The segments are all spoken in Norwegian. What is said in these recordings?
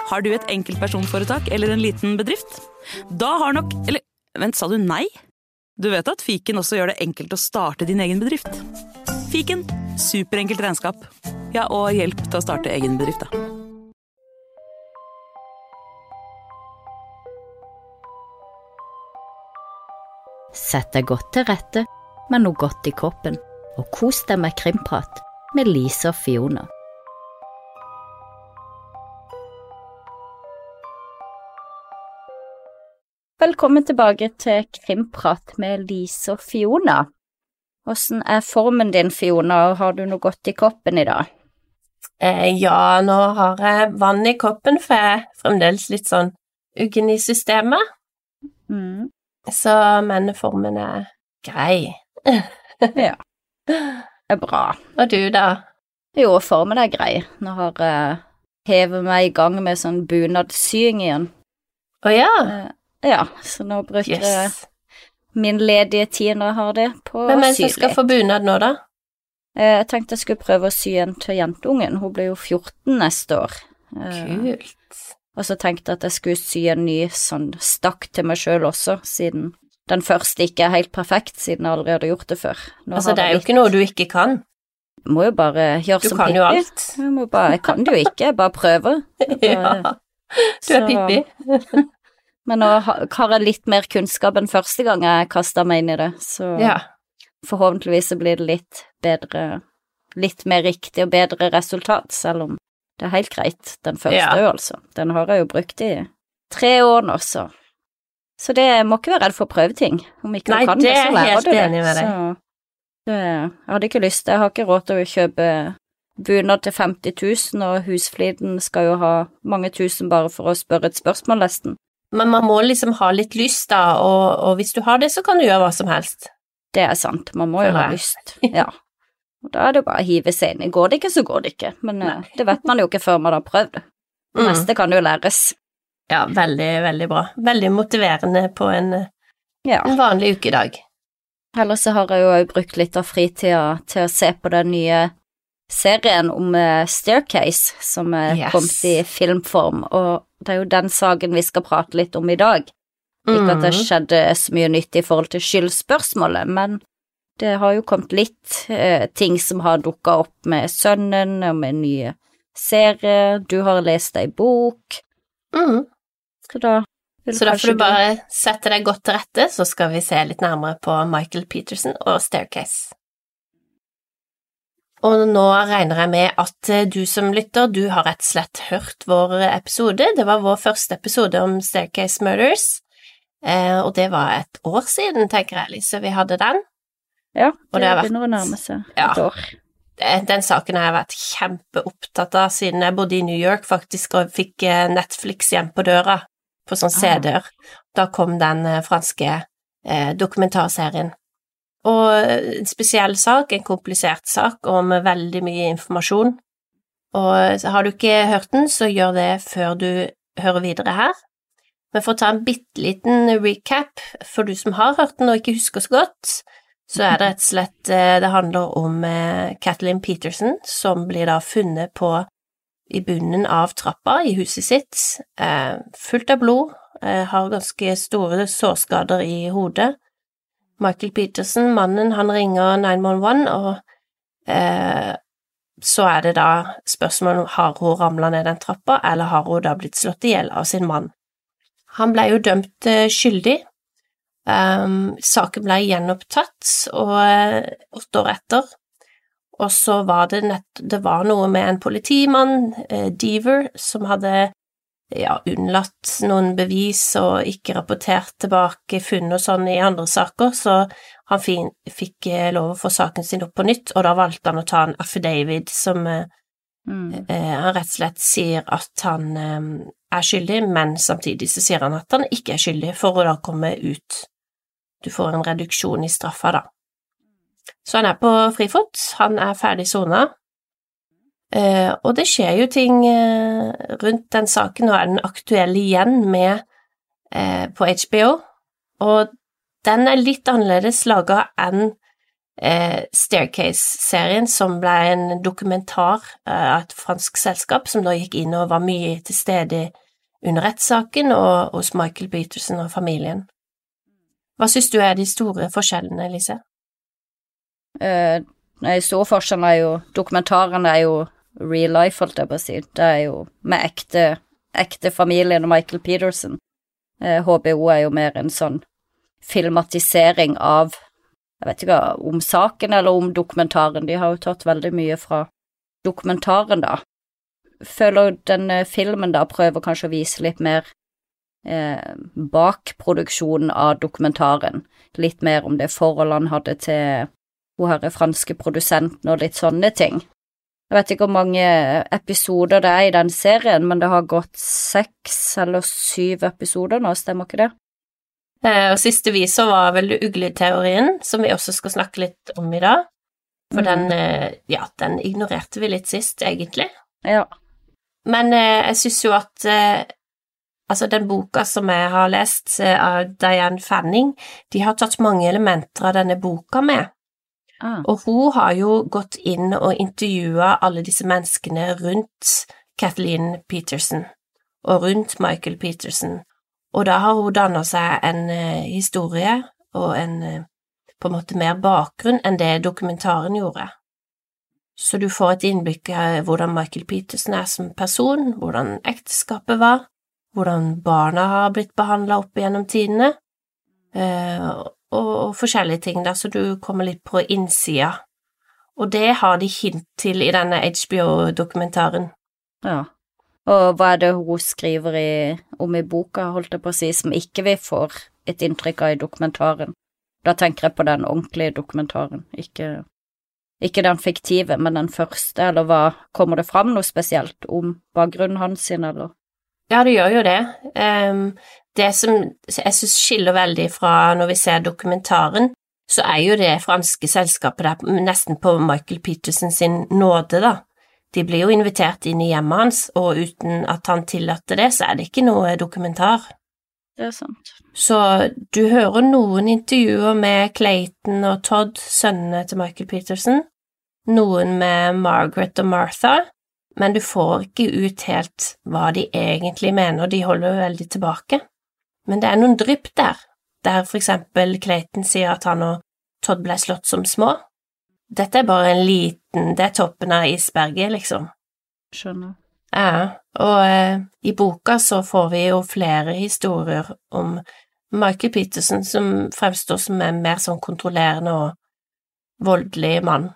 Har du et enkeltpersonforetak eller en liten bedrift? Da har nok... Eller, vent, sa du nei? Du vet at Fiken også gjør det enkelt å starte din egen bedrift. Fiken, superenkelt regnskap. Ja, og hjelp til å starte egen bedrift, da. Sett deg godt til rette med noe godt i kroppen, og kos deg med krimprat med Lise og Fiona. Velkommen tilbake til krimprat med Lise og Fiona. Hvordan formen din, Fiona, og har du noe godt i koppen i dag? Ja, nå har jeg vann i koppen, for jeg er fremdeles litt sånn uggen i systemet. Så, men formen er grei. Ja, det er bra. Og du da? Jo, formen er grei. Nå har jeg hevet meg i gang med sånn bunadsying igjen. Ja? Ja, så nå bruker jeg min ledige tid når jeg har det på å sy litt. Hvem er det som skal få bunad nå da? Jeg tenkte jeg skulle prøve å sy en til jentungen. Hun blir jo 14 neste år. Kult. Og så tenkte jeg at jeg skulle sy en ny sånn stakk til meg selv også, siden den første ikke er helt perfekt, siden jeg aldri hadde gjort det før. Altså, det er jo ikke noe du ikke kan. Jeg må jo bare gjøre som Pippi. Du kan jo alt. Jeg kan det jo ikke, jeg bare prøver. Ja, du er Pippi. Men nå har jeg litt mer kunnskap enn første gang jeg kastet meg inn i det, så forhåpentligvis så blir det litt bedre, litt mer riktig og bedre resultat, selv om det er helt greit, den første jo altså. Den har jeg jo brukt i 3 år nå, så det må ikke være redd for å prøve ting. Om ikke du kan det, så lærer du det. Nei, det er helt enig med deg. Så jeg hadde ikke lyst, jeg har ikke råd til å kjøpe bunad til 50 000, og husfliden skal jo ha mange tusen bare for å spørre et spørsmål nesten. Men man må liksom ha litt lyst da, og hvis du har det, så kan du gjøre hva som helst. Det er sant, man må jo ha lyst, ja. Og da er det bare å hive seg inn. Går det ikke, så går det ikke, men det vet man jo ikke før man har prøvd det. Det neste kan jo læres. Ja, veldig, veldig bra. Veldig motiverende på en vanlig ukedag. Ellers så har jeg jo brukt litt av fritida til å se på den nye serien om Staircase, som er kommet i filmform, og det er jo den saken vi skal prate litt om i dag. Ikke at det skjedde så mye nytt i forhold til skyldspørsmålet, men det har jo kommet litt ting som har dukket opp med sønnen, og med nye serier. Du har lest ei bok. Så da får du bare sette deg godt til rette, så skal vi se litt nærmere på Michael Peterson og Staircase. Og nå regner jeg med at du som lytter, du har rett og slett hørt vår episode. Det var vår første episode om Staircase Murders, og det var et år siden, tenker jeg, Lise, vi hadde den. Ja, det begynner å nærme seg et år. Den saken har jeg vært kjempeopptatt av siden jeg bodde i New York faktisk, og fikk Netflix hjem på døra på sånn CD-er. Da kom den franske dokumentarserien. Og en spesiell sak, en komplisert sak, og med veldig mye informasjon. Og har du ikke hørt den, så gjør det før du hører videre her. Men for å ta en bitteliten recap, for du som har hørt den og ikke husker så godt, så er det rett og slett, det handler om Kathleen Peterson, som blir da funnet i bunnen av trappa i huset sitt, fullt av blod, har ganske store sårskader i hodet. Michael Peterson, mannen, han ringer 911, og så er det da spørsmålet om har hun ramlet ned den trappa, eller har hun da blitt slått ihjel av sin mann. Han ble jo dømt skyldig. Saken ble gjenopptatt, og 8 år etter, og så var det var noe med en politimann, Deaver, som hadde unnlatt noen bevis og ikke rapportert tilbake funn og sånn i andre saker, så han fikk lov å få saken sin opp på nytt, og da valgte han å ta en affidavit som han rett og slett sier at han er skyldig, men samtidig så sier han at han ikke er skyldig for å da komme ut. Du får en reduksjon i straffa da. Så han er på frifot, han er ferdig sonet, og det skjer jo ting rundt den saken. Nå er den aktuell igjen på HBO, og den er litt annerledes laget enn Staircase-serien, som ble en dokumentar av et fransk selskap, som da gikk inn og var mye til stede under rettssaken og hos Michael Peterson og familien. Hva synes du de store forskjellene, Lise? De store forskjellene jo, dokumentaren jo real life, holdt jeg på å si. Det jo med ekte familien og Michael Peterson. HBO jo mer en sånn filmatisering av, jeg vet ikke om saken eller om dokumentaren. De har jo tatt veldig mye fra dokumentaren da. Føler denne filmen da prøver kanskje å vise litt mer bak produksjonen av dokumentaren. Litt mer om det forholdet han hadde til hun her franske produsenten og litt sånne ting. Jeg vet ikke hvor mange episoder det i den serien, men det har gått 6 eller 7 episoder nå, stemmer ikke det? Og siste viser var vel ugleteorien, som vi også skal snakke litt om i dag. For den ignorerte vi litt sist, egentlig. Ja. Men jeg synes jo at den boka som jeg har lest av Diane Fanning, de har tatt mange elementer av denne boka med. Og hun har jo gått inn og intervjuet alle disse menneskene rundt Kathleen Peterson og rundt Michael Peterson, og da har hun dannet seg en historie og en på en måte mer bakgrunn enn det dokumentaren gjorde. Så du får et innblikk i hvordan Michael Peterson som person, hvordan ekteskapet var, hvordan barna har blitt behandlet opp gjennom tidene, og forskjellige ting da, så du kommer litt på innsida. Og det har de hint til i denne HBO-dokumentaren. Ja, og hva det hun skriver om i boka, holdt jeg på å si, som ikke vi får et inntrykk av i dokumentaren? Da tenker jeg på den ordentlige dokumentaren, ikke den fiktive, men den første, eller hva kommer det fram noe spesielt om bakgrunnen hans sin, eller? Ja, det gjør jo det. Det som jeg synes skiller veldig fra når vi ser dokumentaren, så jo det franske selskapet der nesten på Michael Peterson sin nåde da. De blir jo invitert inn i hjemmet hans, og uten at han tillater det, så det ikke noe dokumentar. Det sant. Så du hører noen intervjuer med Clayton og Todd, sønnene til Michael Peterson, noen med Margaret og Martha, men du får ikke ut helt hva de egentlig mener, de holder veldig tilbake. Men det noen drypp der for eksempel Clayton sier at han og Todd ble slått som små. Dette bare en liten, det toppen av isberget, liksom. Skjønner. Ja, og i boka så får vi jo flere historier om Michael Peterson som fremstår som en mer sånn kontrollerende og voldelig mann.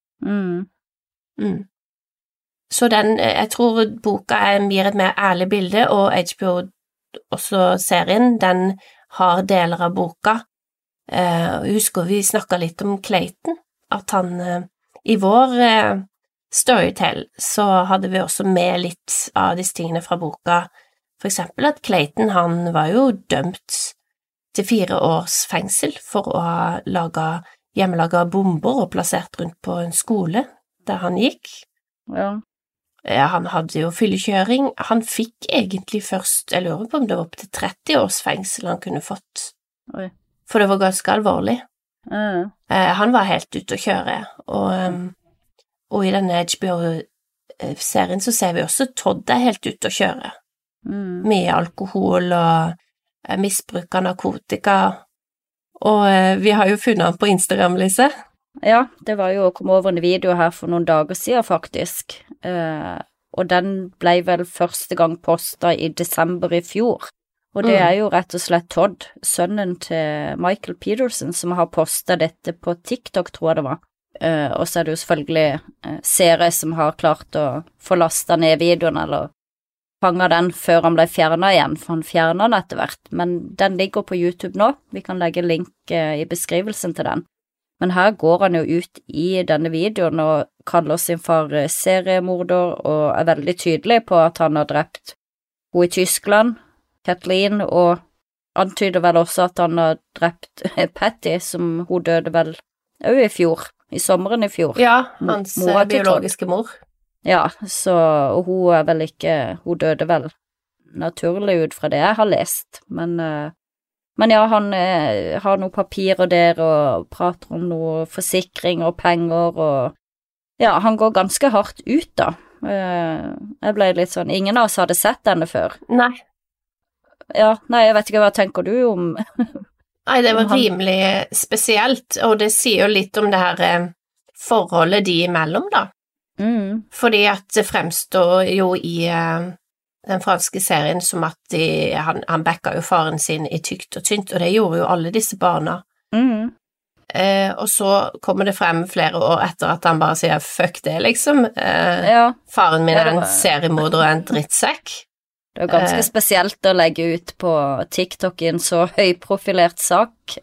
Så jeg tror boka gir et mer ærlig bilde, og HBO, også serien, den har deler av boka. Husker vi snakket litt om Clayton, at han i vår Storytel så hadde vi også med litt av disse tingene fra boka. For eksempel at Clayton, han var jo dømt til 4 års fengsel for å ha hjemmelaget bomber og plassert rundt på en skole der han gikk. Ja. Han hadde jo fyllekjøring. Han fikk egentlig først, jeg lurer på om det var opp til 30 års fengsel han kunne fått. Oi. For det var ganske alvorlig. Han var helt ute å kjøre, og i denne HBO-serien så ser vi også Todd helt ute å kjøre. Mye alkohol og misbruk av narkotika, og vi har jo funnet han på Instagram, Lise. Ja, det var jo å komme over en video her for noen dager siden, faktisk, og den ble vel første gang postet i desember i fjor, og det jo rett og slett Todd, sønnen til Michael Peterson, som har postet dette på TikTok, tror jeg det var, og så det jo selvfølgelig seere som har klart å få lastet ned videoen, eller fanget den før han ble fjernet igjen, for han fjernet den etter hvert, men den ligger på YouTube nå, vi kan legge link i beskrivelsen til den. Men her går han jo ut i denne videoen og kaller sin far seriemorder og veldig tydelig på at han har drept henne i Tyskland, Kathleen, og antyder vel også at han har drept Patty, som hun døde vel også i fjor, i sommeren i fjor. Ja, hans biologiske mor. Ja, og hun vel ikke, hun døde vel naturlig ut fra det jeg har lest, men Men ja, han har noen papirer der og prater om noe forsikring og penger og ja, han går ganske hardt ut da. Jeg ble litt sånn, ingen av oss hadde sett denne før. Nei. Ja, nei, jeg vet ikke, hva tenker du om Nei, det var rimelig spesielt, og det sier jo litt om det her forholdet de imellom da. Fordi at det fremstår jo i den franske serien som at han backa jo faren sin i tykt og tynt, og det gjorde jo alle disse barna. Og så kommer det frem flere år etter at han bare sier fuck det, liksom. Faren min en seriemorder og en drittsekk. Det ganske spesielt å legge ut på TikTok i en så høyprofilert sak.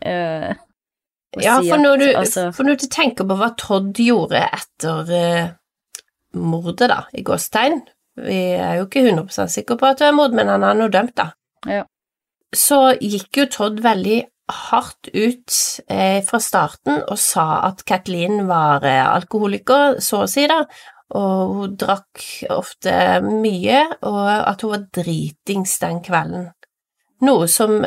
Ja, for når du tenker på hva Todd gjorde etter mordet da, i gåstegn, vi jo ikke 100% sikre på at det mord, men han noe dømt da. Ja. Så gikk jo Todd veldig hardt ut fra starten og sa at Kathleen var alkoholiker, så å si da, og hun drakk ofte mye, og at hun var dritings den kvelden. Noe som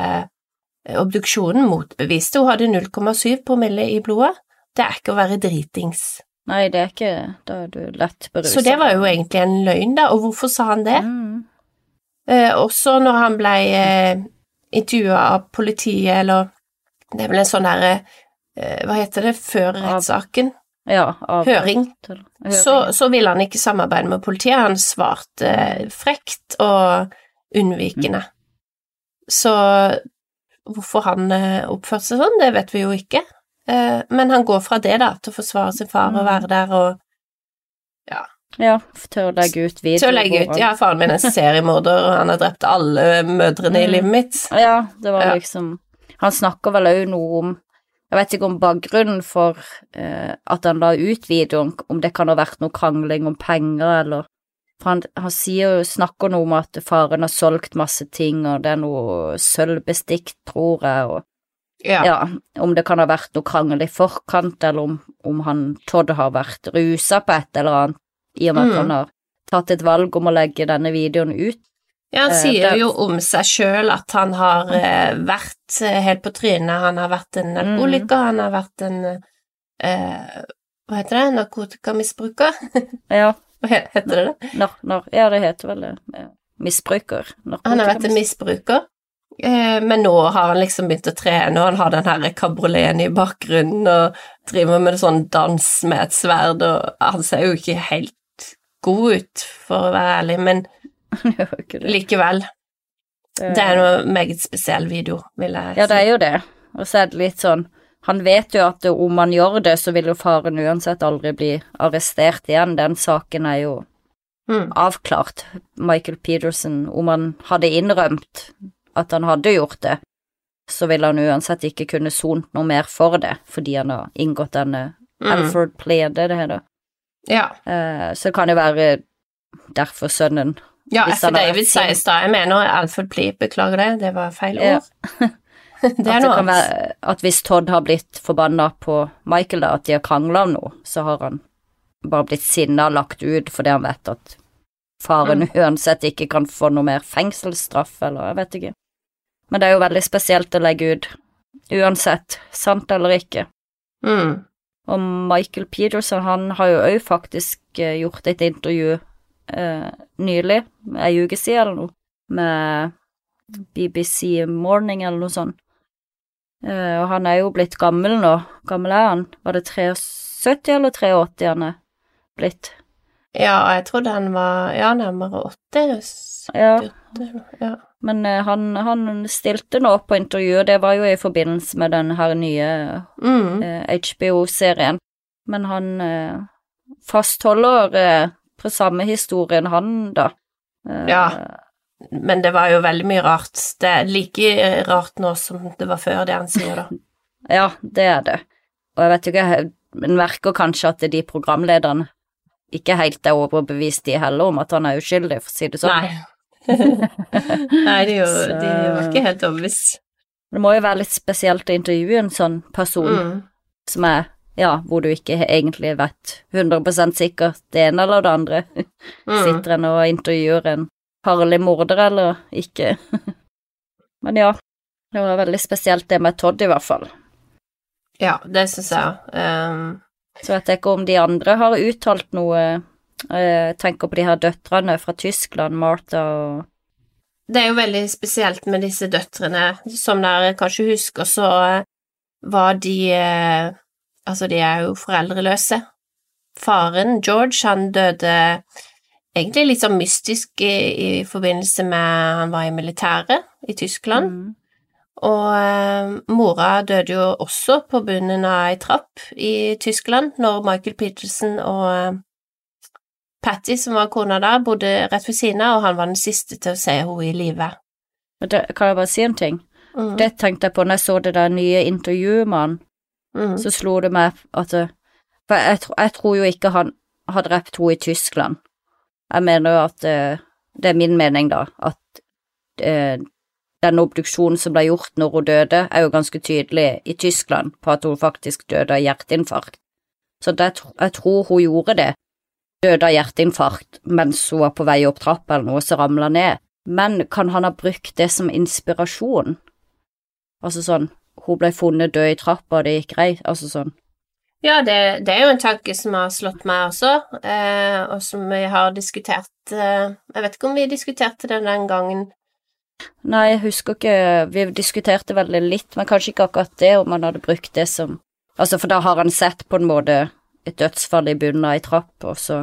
obduksjonen motbeviste. Hun hadde 0,7 promille i blodet. Det ikke å være dritings. Nei, det ikke, da du lett beruset. Så det var jo egentlig en løgn da, og hvorfor sa han det? Også når han ble intervjuet av politiet, eller det vel en sånn der, hva heter det, før rettssaken? Høring. Så ville han ikke samarbeide med politiet, han svarte frekt og unnvikende. Så hvorfor han oppførte seg sånn, det vet vi jo ikke. Men han går fra det da, til å forsvare sin far og være der og ja, til å legge ut video. Til å legge ut, ja, faren min en seriemorder, og han har drept alle mødrene i livet mitt. Ja, det var liksom, han snakker vel også noe om, jeg vet ikke om bakgrunnen for at han la ut videoen, om det kan ha vært noe krangling om penger, eller, for han snakker noe om at faren har solgt masse ting, og det noe sølvbestikk, tror jeg, og ja, om det kan ha vært noe krangel i forkant, eller om han Todd har vært ruset på et eller annet, i og med at han har tatt et valg om å legge denne videoen ut. Ja, han sier jo om seg selv at han har vært helt på trynet, han har vært en alkoholiker, han har vært en, hva heter det, narkotikamisbruker? Ja. Hva heter det det? Ja, det heter vel det, misbruker. Han har vært en misbruker. Men nå har han liksom begynt å trene, og han har den her kabroleten i bakgrunnen, og driver med sånn dans med et sverd, og han ser jo ikke helt god ut, for å være ærlig, men likevel. Det noe meget spesiell video, vil jeg si. Ja, det jo det, og så det litt sånn, han vet jo at om han gjør det, så vil jo faren uansett aldri bli arrestert igjen. Den saken jo avklart. Michael Peterson, om han hadde innrømt at han hadde gjort det, så vil han uansett ikke kunne sone noe mer for det, fordi han har inngått denne Alford Plea, det heter. Ja. Så det kan jo være derfor sønnen. Ja, for David sier da, jeg mener Alford Plea, beklager det var feil ord. Det at noe kan være, at hvis Todd har blitt forbannet på Michael da, at de har kranglet om noe, så har han bare blitt sinnet og lagt ut fordi han vet at faren uansett ikke kan få noe mer fengselsstraff, eller jeg vet ikke. Men det jo veldig spesielt å legge ut, uansett, sant eller ikke. Og Michael Peterson, han har jo også faktisk gjort et intervju nylig, en uke siden eller noe, med BBC Morning eller noe sånt. Og han jo blitt gammel nå. Gammel han? Var det 73 eller 83 han blitt? Ja, jeg trodde han var, nærmere 80. Ja. Men han stilte nå på intervjuet, det var jo i forbindelse med den her nye HBO-serien. Men han fastholder på samme historien han da. Ja, men det var jo veldig mye rart. Det like rart nå som det var før det han sier da. Ja, det det. Og jeg vet ikke, men merker kanskje at de programlederne ikke helt overbevist de heller om at han uskyldig, for å si det sånn. Nei. Nei, de var ikke helt overbevist. Det må jo være litt spesielt å intervjue en sånn person som hvor du ikke egentlig vet 100% sikkert det ene eller det andre. Sitter en og intervjuer en farlig morder eller ikke. Men ja, Det var veldig spesielt det med Todd i hvert fall. Ja, det synes jeg. Så vet jeg ikke om de andre har uttalt noe. Jeg tenker på de her døtrene fra Tyskland, Martha og... Det er jo veldig spesielt med disse døtrene. Som dere kanskje husker, så var de... Altså, de er jo foreldreløse. Faren, George, han døde egentlig litt sånn mystisk i forbindelse med han var i militæret i Tyskland. Og mora døde jo også på bunnen av en trapp i Tyskland når Michael Peterson og Patty, som var kona da, bodde rett ved siden av, og han var den siste til å se henne i livet. Kan jeg bare si en ting? Det tenkte jeg på når jeg så det der nye intervjuet med han. Så slo det meg at for jeg tror jo ikke han har drept henne i Tyskland. Jeg mener jo at det er min mening da, at den obduksjonen som ble gjort når hun døde, er jo ganske tydelig i Tyskland på at hun faktisk døde av hjerteinfarkt. Så jeg tror hun gjorde det, døde av hjerteinfarkt mens hun var på vei opp trappa eller noe, så ramlet ned. Men kan han ha brukt det som inspirasjon? Altså sånn, hun ble funnet død i trappa, og det gikk greit, altså sånn. Ja, det er jo en tanke som har slått meg også, og som vi har diskutert. Jeg vet ikke om vi diskuterte det den gangen. Nei, jeg husker ikke, vi diskuterte veldig litt, men kanskje ikke akkurat det, om han hadde brukt det som, altså for da har han sett på en måte et dødsfall i bunnen av en trapp, og så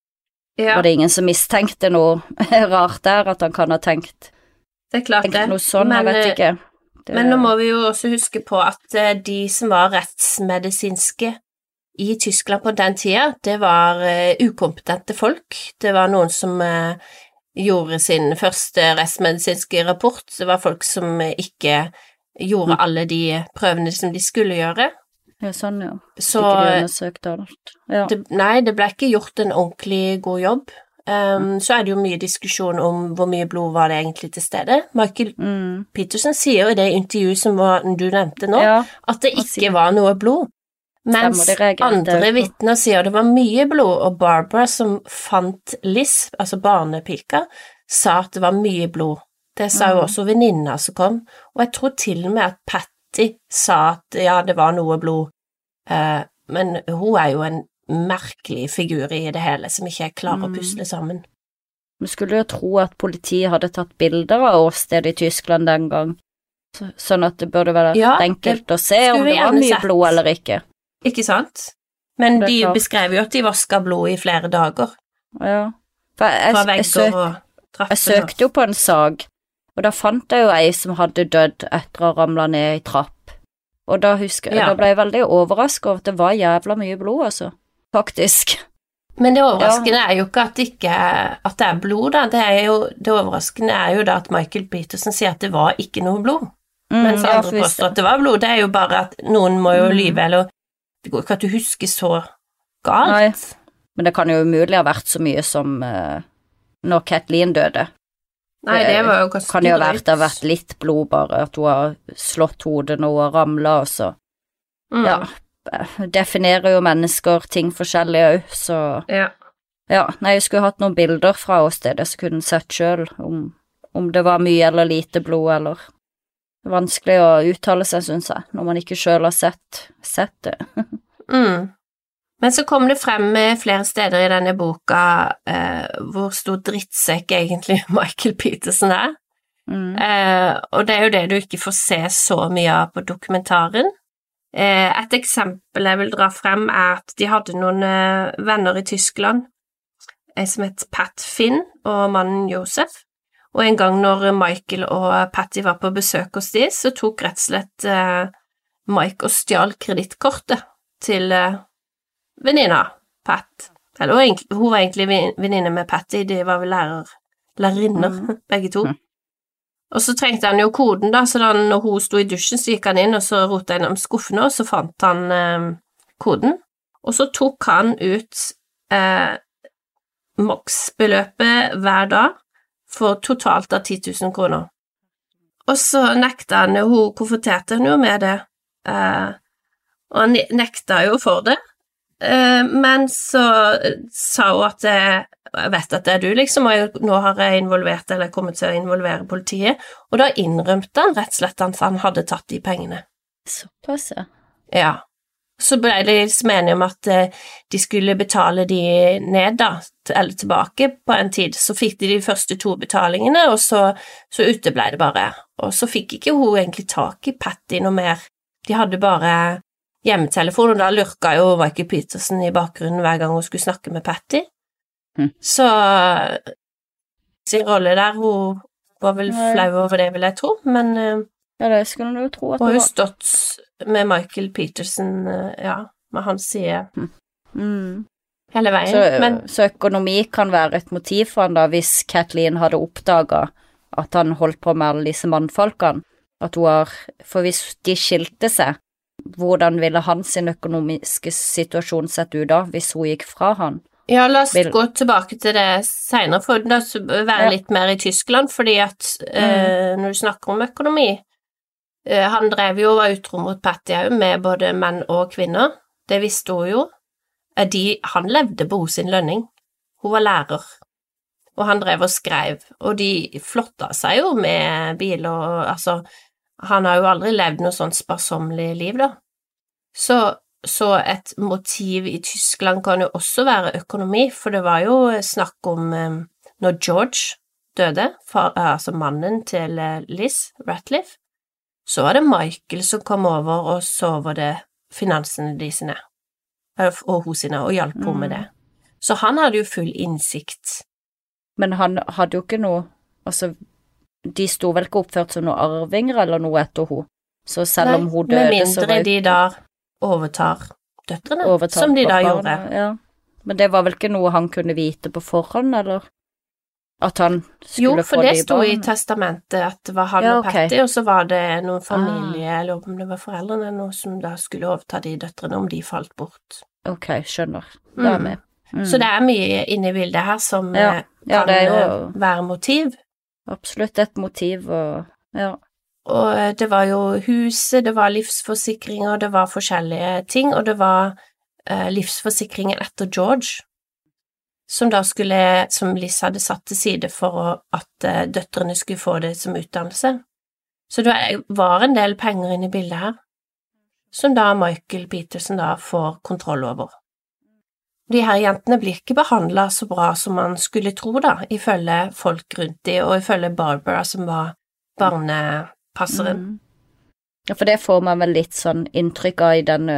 var det ingen som mistenkte noe rart der, at han kan ha tenkt. Det er klart det. Noe sånn, jeg vet ikke. Men nå må vi jo også huske på at de som var rettsmedisinske i Tyskland på den tida, det var ukompetente folk. Det var noen som gjorde sin første rettsmedisinske rapport. Det var folk som ikke gjorde alle de prøvene som de skulle gjøre. Ja, sånn, ja. Så, ikke de undersøkte alt. Ja. Nei, det ble ikke gjort en ordentlig god jobb. Så er det jo mye diskusjon om hvor mye blod var det egentlig til stede. Michael Peterson sier jo i det intervjuet som du nevnte nå, at det ikke var noe blod. Mens andre vitner sier det var mye blod, og Barbara som fant Liz, altså barnepika, sa at det var mye blod. Det sa jo også venninna som kom, og jeg tror til og med at Patty sa at ja, det var noe blod, men hun er jo en merkelig figur i det hele, som ikke klarer å pusle sammen. Vi skulle jo tro at politiet hadde tatt bilder av åstedet i Tyskland den gang, sånn at det burde være enkelt å se om det var mye blod eller ikke. Ikke sant? Men de beskrev jo at de vasket blod i flere dager. Ja. Fra vegger og trapper. Jeg søkte jo på en sag, og da fant jeg jo ei som hadde dødd etter å ramle ned i trapp. Og da da ble jeg veldig overrasket over at det var jævla mye blod, altså. Faktisk. Men det overraskende er jo ikke at det er blod, da. Det overraskende er jo da at Michael Peterson sier at det var ikke noe blod. Mens andre påstår at det var blod. Det er jo bare at noen må jo lyve, eller det går ikke at du husker så galt. Nei, men det kan jo umulig ha vært så mye som når Kathleen døde. Nei, det var jo ganske kan jo ha vært litt blod bare, at hun har slått hodet når hun har ramlet, og så definerer jo mennesker ting forskjellig også, så nei, jeg skulle hatt noen bilder fra åstedet, så kunne jeg sett selv om det var mye eller lite blod, eller vanskelig å uttale seg, synes jeg, når man ikke selv har sett det. Men så kom det frem med flere steder i denne boka hvor stor drittsekk egentlig Michael Peterson er. Og det er jo det du ikke får se så mye av på dokumentaren. Et eksempel jeg vil dra frem er at de hadde noen venner i Tyskland som het Pat Finn og mannen Josef. Og en gang når Michael og Patty var på besøk hos de, så tok rett og slett Mike og stjal kredittkortet til venninna, Pat. Eller hun var egentlig venninne med Patty, de var vel lærerinner, begge to. Og så trengte han jo koden da, så da når hun sto i dusjen, så gikk han inn, og så rotet han om skuffene, og så fant han koden. Og så tok han ut maksbeløpet hver dag, for totalt av 10 000 kroner. Og så nekta han, hun konfronterte han jo med det, og han nekta jo for det, men så sa hun at jeg vet at det du liksom, og nå har jeg involvert, eller kommet til å involvere politiet, og da innrømte han rett og slett at han hadde tatt de pengene. Såpass, ja. Ja. Så ble de liksom enige om at de skulle betale de ned da, eller tilbake på en tid. Så fikk de første 2 betalingene, og så uteble det bare. Og så fikk ikke hun egentlig tak i Patty noe mer. De hadde bare hjemmetelefon, og da lurka jo Michael Peterson i bakgrunnen hver gang hun skulle snakke med Patty. Så sin rolle der, hun var vel flau over det, vil jeg tro, men ja, det skulle du jo tro at det var. Hun har jo stått med Michael Peterson, ja, med hans side hele veien. Så økonomi kan være et motiv for han da, hvis Kathleen hadde oppdaget at han holdt på med alle disse mannfolkene, at hun har, for hvis de skilte seg, hvordan ville hans økonomiske situasjon sett ut da, hvis hun gikk fra han? Ja, la oss gå tilbake til det senere, for da være litt mer i Tyskland, fordi at når du snakker om økonomi, han drev jo og var utro mot Patty med både menn og kvinner, det visste hun jo. Han levde på sin lønning, hun var lærer, og han drev og skrev, og de flotta seg jo med bil, og altså, han har jo aldri levd noe sånt sparsomlig liv da. Så et motiv i Tyskland kan jo også være økonomi, for det var jo snakk om når George døde, altså mannen til Liz Ratcliffe, så var det Michael som kom over og så over det finansene de sine, og hos sine, og hjalp på med det. Så han hadde jo full innsikt. Men han hadde jo ikke noe, altså, de sto vel ikke oppført som noen arvinger eller noe etter hun, så selv om hun døde, med mindre de da overtar døtrene, som de da gjorde. Ja. Men det var vel ikke noe han kunne vite på forhånd, eller at han skulle få de barn? Jo, for det sto i testamentet at det var han og Patty, og så var det noen familie, eller om det var foreldrene, noe som da skulle overta de døtrene om de falt bort. Ok, skjønner. Det er med. Så det er mye inne i bildet her som kan være motiv. Absolutt et motiv, og det var jo huset, det var livsforsikringer, det var forskjellige ting, og det var livsforsikringen etter George, som Liz hadde satt til side for at døtrene skulle få det som utdannelse. Så det var en del penger inne i bildet her, som da Michael Peterson da får kontroll over. De her jentene blir ikke behandlet så bra som man skulle tro da, ifølge folk rundt de, og ifølge Barbara som var barnepasseren. Ja, for det får man vel litt sånn inntrykk av i den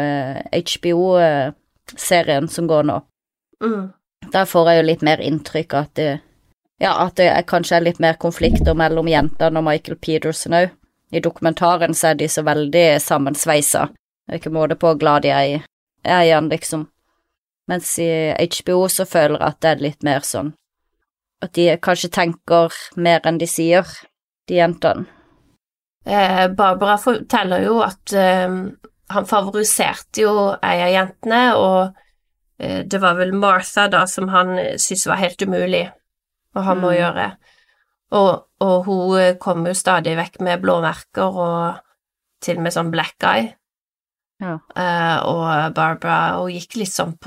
HBO-serien som går nå. Der får jeg jo litt mer inntrykk av at det kanskje er litt mer konflikter mellom jentene og Michael Peterson også. I dokumentaren så er de så veldig sammensveisa. Det er ikke måte på hvor glad de er igjen, liksom. Mens i HBO så føler jeg at det er litt mer sånn, at de kanskje tenker mer enn de sier, de jentene. Barbara forteller jo at han favoriserte jo ei av jentene, og det var vel Martha da som han syntes var helt umulig å ha med å gjøre. Og hun kom jo stadig vekk med blåmerker og til og med sånn black eye. Ja. Og Barbara, hun gikk liksom på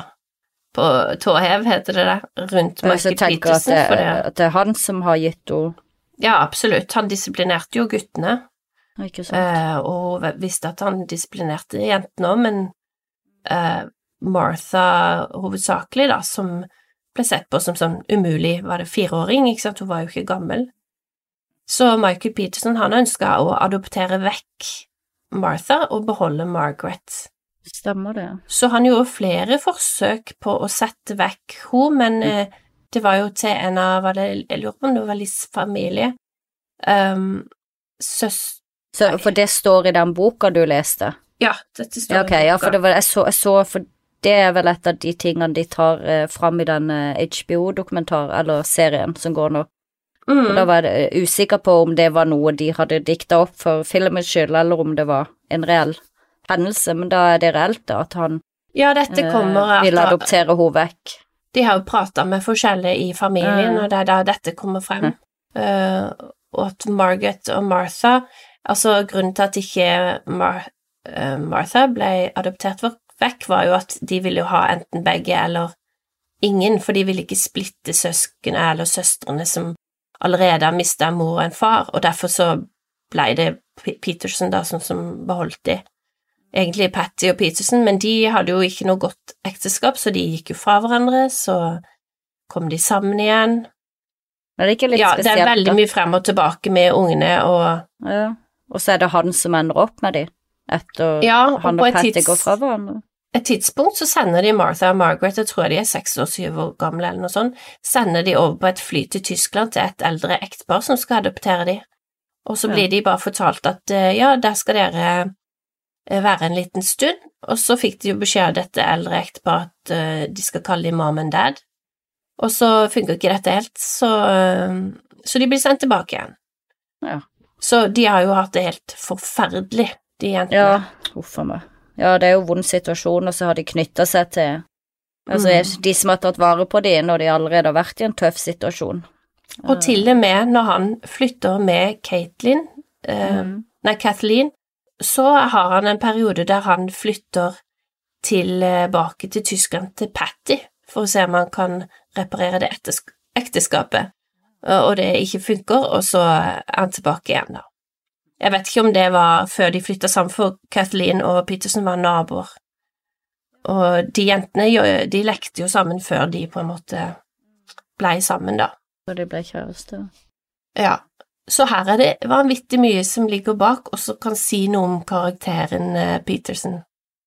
tåhev, heter det der, rundt Michael Peterson. At det er han som har gitt henne. Ja, absolutt. Han disiplinerte jo guttene. Ikke sant. Og hun visste at han disiplinerte jentene også, men Martha hovedsakelig da, som ble sett på som sånn umulig, var det 4-åring, ikke sant? Hun var jo ikke gammel. Så Michael Peterson, han ønsket å adoptere vekk Martha og beholde Margaret. Stemmer det. Så han gjorde flere forsøk på å sette vekk henne, men det var jo til en av, jeg lurer på om det var Liz familie, For det står i den boka du leste? Ja, dette står i boka. Ja, for det var, jeg så, for det er vel et av de tingene de tar fram i den HBO-dokumentar, eller serien som går nå. Og da var jeg usikker på om det var noe de hadde diktet opp for filmens skyld, eller om det var en reell hendelse, men da er det reelt da, at han vil adoptere henne vekk. De har jo pratet med forskjellige i familien, og det er da dette kommer frem. Og at Margaret og Martha, altså grunnen til at ikke Martha ble adoptert vekk, var jo at de ville jo ha enten begge eller ingen, for de ville ikke splitte søskene eller søstrene som allerede har mistet en mor og en far, og derfor så ble det Peterson da som beholdt de. Egentlig Patty og Peterson, men de hadde jo ikke noe godt ekteskap, så de gikk jo fra hverandre, så kom de sammen igjen. Men det er ikke litt spesielt, det er veldig mye frem og tilbake med ungene, og ja. Og så er det han som ender opp med de, etter han og Patty går fra hverandre. Et tidspunkt så sender de Martha og Margaret, jeg tror de er 6 og 7 år gamle eller noe sånt, sender de over på et fly til Tyskland til et eldre ektepar som skal adoptere de. Og så blir de bare fortalt at der skal dere være en liten stund, og så fikk de jo beskjed av dette eldre ekteparet at de skal kalle de mom and dad. Og så funker ikke dette helt, så de blir sendt tilbake igjen. Ja. Så de har jo hatt det helt forferdelig, de jentene. Ja, hvorfor meg. Ja, det er jo vond situasjon, og så har de knyttet seg til de som har tatt vare på de når de allerede har vært i en tøff situasjon. Og til og med når han flytter med Kathleen, så har han en periode der han flytter tilbake til Tyskland til Patty, for å se om han kan reparere det ekteskapet, og det ikke funker, og så er han tilbake igjen da. Jeg vet ikke om det var før de flyttet sammen, for Kathleen og Peterson var naboer, og de jentene, de lekte jo sammen før de på en måte ble sammen da. Og de ble kjæreste. Ja, så her er det vanvittig mye som ligger bak, og så kan si noe om karakteren Peterson.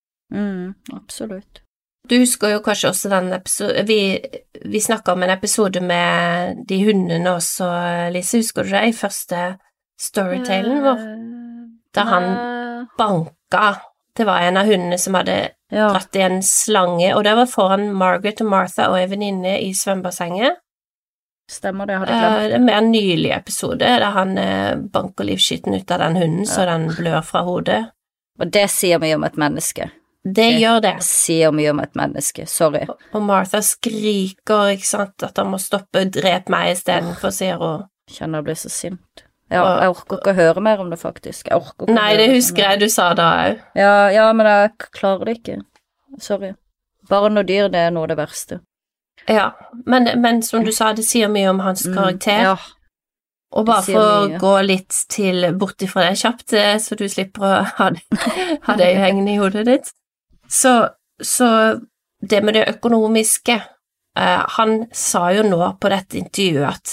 Absolutt. Du husker jo kanskje også den episode, vi snakket om en episode med de hundene også, Lise, husker du det, i første storytalen vår? Da han banka, det var en av hundene som hadde dratt i en slange, og det var foran Margaret og Martha og en venninne i svømmebassenget. Stemmer det, jeg hadde glemt. Det er en mer nylig episode, der han banker livskytten ut av den hunden, så den blør fra hodet. Og det sier mye om et menneske. Det gjør det. Sier mye om et menneske, sorry. Og Martha skriker, ikke sant, at han må stoppe, drep meg i stedet for, sier hun. Kjenner jeg blir så sint. Jeg orker ikke å høre mer om det, faktisk. Nei, det husker jeg du sa da, jo. Ja, men jeg klarer det ikke. Sorry. Bare når dyr, det er noe av det verste. Ja, men som du sa, det sier mye om hans karakter. Ja. Og bare for å gå litt bort ifra det kjapt, så du slipper å ha det hengende i hodet ditt. Så det med det økonomiske, han sa jo nå på dette intervjuet at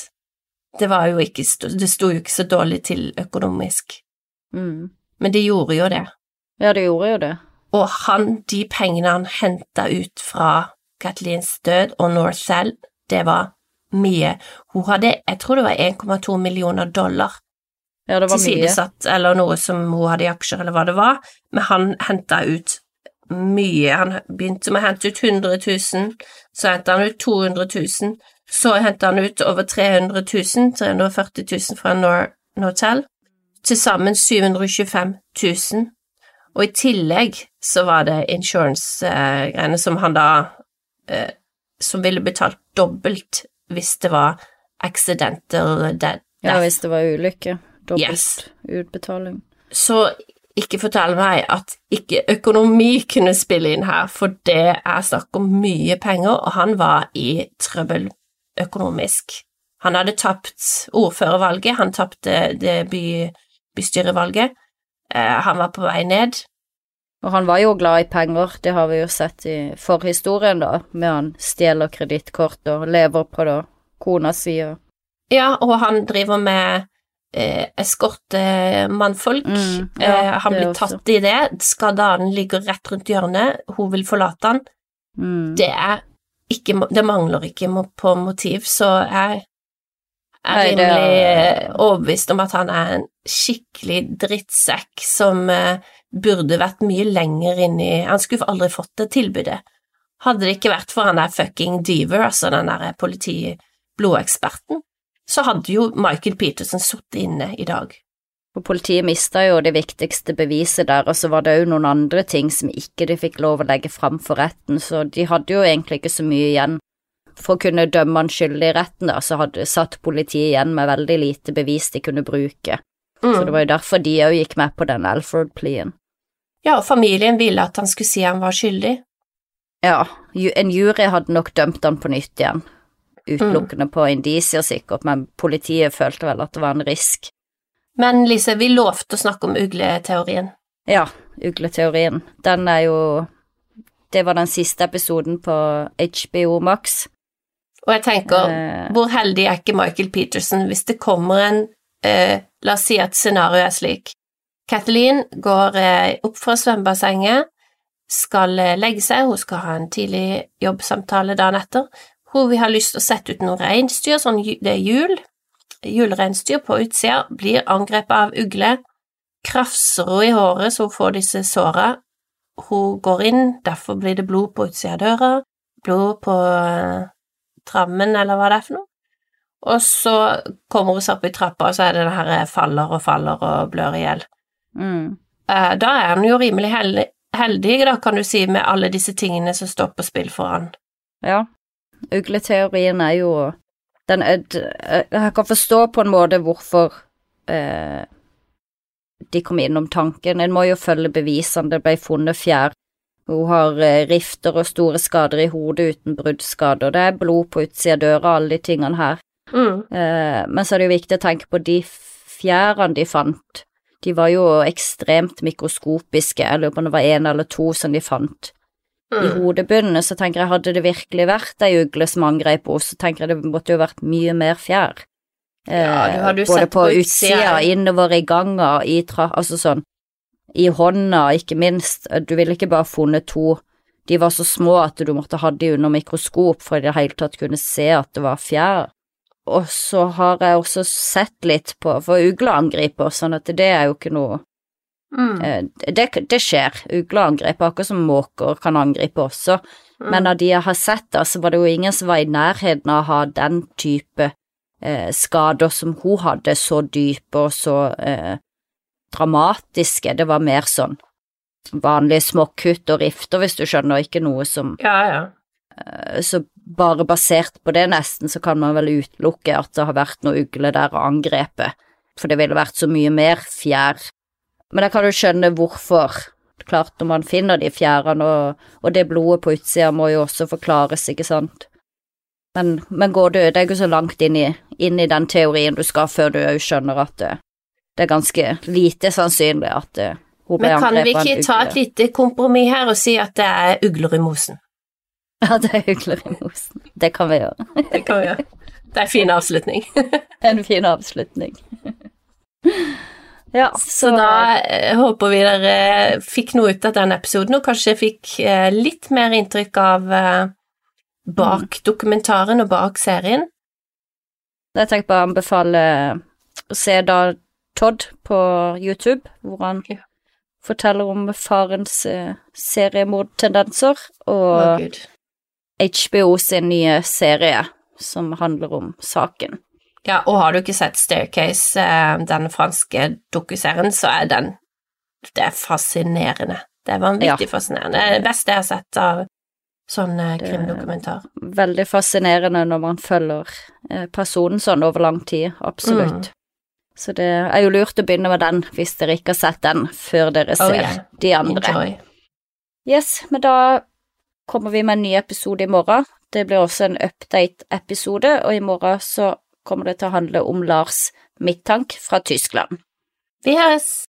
det sto jo ikke så dårlig til økonomisk. Men det gjorde jo det. Ja, det gjorde jo det. Og de pengene han hentet ut fra Kathleens død og Northell, det var mye. Hun hadde, jeg tror det var $1,2 millioner. Ja, det var tilsidesatt, eller noe som hun hadde i aksjer, eller hva det var, men han hentet ut mye. Han begynte med å hente ut 100 000, så hentet han ut 200 000, så hentet han ut over 300 000, 340 000 fra Northell, til sammen 725 000, og i tillegg så var det insurance-greiene som han da som ville betalt dobbelt hvis det var accidental death. Ja, hvis det var ulykke. Dobbelt utbetaling. Så ikke fortell meg at ikke økonomi kunne spille inn her, for det er snakk om mye penger, og han var i trøbbel økonomisk. Han hadde tapt ordførervalget, han tapte det bystyrevalget, han var på vei ned. Og han var jo glad i penger, det har vi jo sett i forhistorien da, med han stjeler kredittkort og lever på da, kona sier. Ja, og han driver med eskortemannfolk, han blir tatt i det, skandalen ligger rett rundt hjørnet, hun vil forlate han. Det mangler ikke på motiv, så jeg er rimelig overbevist om at han er en skikkelig drittsekk som burde vært mye lenger inn i, han skulle aldri fått det tilbudet. Hadde det ikke vært for han der fucking Deaver, altså den der blodeksperten, så hadde jo Michael Peterson suttet inne i dag. Og politiet mistet jo det viktigste beviset der, og så var det jo noen andre ting som ikke de fikk lov å legge frem for retten, så de hadde jo egentlig ikke så mye igjen. For å kunne dømme han skyldig i retten da, så hadde satt politiet igjen med veldig lite bevis de kunne bruke. Så det var jo derfor de også gikk med på den Alford-plien. Ja, og familien ville at han skulle si han var skyldig. Ja, en jury hadde nok dømt han på nytt igjen, utelukkende på indisier sikkert, men politiet følte vel at det var en risk. Men Lise, vi lovte å snakke om ugleteorien. Ja, ugleteorien. Den jo det var den siste episoden på HBO Max. Og jeg tenker, hvor heldig ikke Michael Peterson hvis det kommer en, la oss si at scenarioet slik. Kathleen går opp fra svømmebassenget, skal legge seg, hun skal ha en tidlig jobbsamtale dagen etter. Hun vil ha lyst til å sette ut noen reinsdyr, sånn det julereinsdyr på utsida, blir angrepet av ugle, krafser hun i håret så hun får disse såra. Hun går inn, derfor blir det blod på utsida av døra, blod på trammen, eller hva det for noe. Og så kommer hun seg opp i trappa, og så det her faller og blør ihjel. Da han jo rimelig heldig, da kan du si, med alle disse tingene som står på spill for han. Ja, ugleteorien jo jeg kan forstå på en måte hvorfor de kom innom tanken. En må jo følge bevisene, det ble funnet fjær. Hun har rifter og store skader i hodet uten bruddskader, det blod på utsida av døra, alle de tingene her. Men så det jo viktig å tenke på de fjærene de fant. De var jo ekstremt mikroskopiske, jeg lurer på om det var 1 eller 2 som de fant. I hodebunnene så tenker jeg, hadde det virkelig vært ei ugle som angrep oss, så tenker jeg det måtte jo vært mye mer fjær. Både på utsida, innover i ganger, altså sånn, i hånda, ikke minst. Du ville ikke bare funnet 2, de var så små at du måtte ha de under mikroskop for i det hele tatt kunne se at det var fjær. Og så har jeg også sett litt på, for ugleangriper, sånn at det jo ikke noe, det skjer, ugleangrep, akkurat som måker kan angripe også, men av de jeg har sett da, så var det jo ingen som var i nærheten av å ha den type skader som hun hadde, så dype og så dramatiske. Det var mer sånn vanlige småkutt og rifter, hvis du skjønner, ikke noe som så bare basert på det nesten, så kan man vel utelukke at det har vært noe ugle der og angrepet, for det ville vært så mye mer fjær. Men jeg kan jo skjønne hvorfor. Klart, når man finner de fjærene, og det blodet på utsida må jo også forklares, ikke sant? Men går du, det ikke så langt inn i den teorien du skal, før du jo skjønner at det ganske lite sannsynlig at hun ble angrepet av en ugle. Men kan vi ikke ta et lite kompromiss her og si at det ugler i mosen? Ja, det ugler i mosen. Det kan vi gjøre. Det kan vi gjøre. Det en fin avslutning. En fin avslutning. Ja, så da håper vi dere fikk noe ut av denne episoden, og kanskje fikk litt mer inntrykk av bak dokumentaren og bak serien. Jeg tenker bare å anbefale å se da Todd på YouTube, hvor han forteller om farens seriemordtendenser, og HBO sin nye serie som handler om saken. Ja, og har du ikke sett Staircase, den franske dokuserien, så det fascinerende. Det er vanvittig fascinerende. Det er det beste jeg har sett av sånn krimdokumentar. Veldig fascinerende når man følger personen sånn over lang tid, absolutt. Så det jo lurt å begynne med den, hvis dere ikke har sett den, før dere ser de andre. Enjoy. Yes, men da kommer vi med en ny episode i morgen. Det blir også en update-episode, og i morgen så kommer det til å handle om Lars Mittank fra Tyskland. Vi høres!